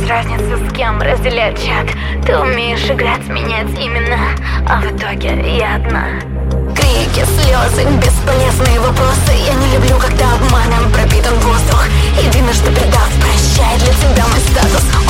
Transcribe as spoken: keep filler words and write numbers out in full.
разницы, с кем разделять чат. Ты умеешь играть, менять именно, а в итоге я одна. Крики, слезы, бесполезные вопросы. Я не люблю, когда обманом пропитан воздух. Единое, что предав, прощай, для тебя мой статус.